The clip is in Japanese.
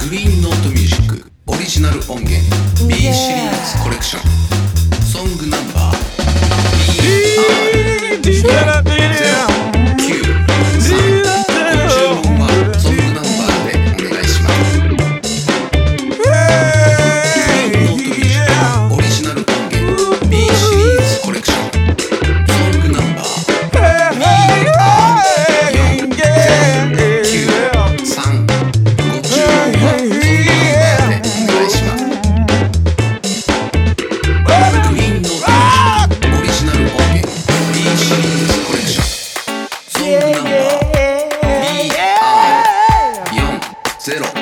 グリーンノートミュージックオリジナル音源 B シリーズコレクションソングナンバー BR093 ご注文はソングナンバーでお願いします。グリーンノートミュージックオリジナル音源 B シリーズコレクションソングナンバー0